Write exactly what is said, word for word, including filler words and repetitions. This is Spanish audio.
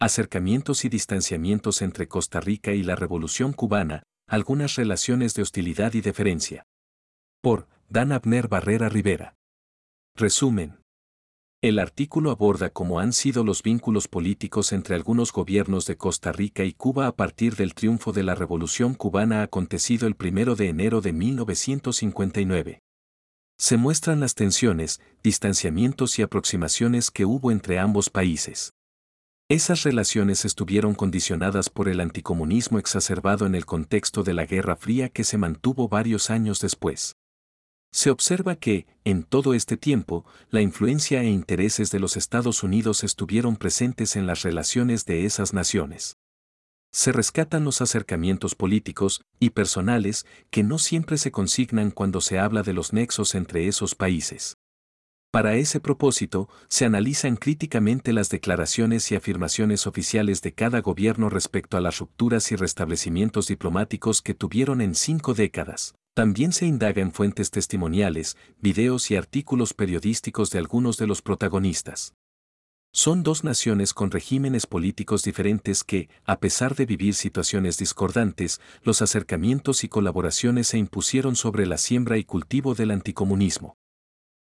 Acercamientos y distanciamientos entre Costa Rica y la Revolución Cubana, algunas relaciones de hostilidad y deferencia. Por Dan Abner Barrera Rivera. Resumen. El artículo aborda cómo han sido los vínculos políticos entre algunos gobiernos de Costa Rica y Cuba a partir del triunfo de la Revolución Cubana acontecido el primero de enero de mil novecientos cincuenta y nueve. Se muestran las tensiones, distanciamientos y aproximaciones que hubo entre ambos países. Esas relaciones estuvieron condicionadas por el anticomunismo exacerbado en el contexto de la Guerra Fría que se mantuvo varios años después. Se observa que, en todo este tiempo, la influencia e intereses de los Estados Unidos estuvieron presentes en las relaciones de esas naciones. Se rescatan los acercamientos políticos y personales que no siempre se consignan cuando se habla de los nexos entre esos países. Para ese propósito, se analizan críticamente las declaraciones y afirmaciones oficiales de cada gobierno respecto a las rupturas y restablecimientos diplomáticos que tuvieron en cinco décadas. También se indaga en fuentes testimoniales, videos y artículos periodísticos de algunos de los protagonistas. Son dos naciones con regímenes políticos diferentes que, a pesar de vivir situaciones discordantes, los acercamientos y colaboraciones se impusieron sobre la siembra y cultivo del anticomunismo.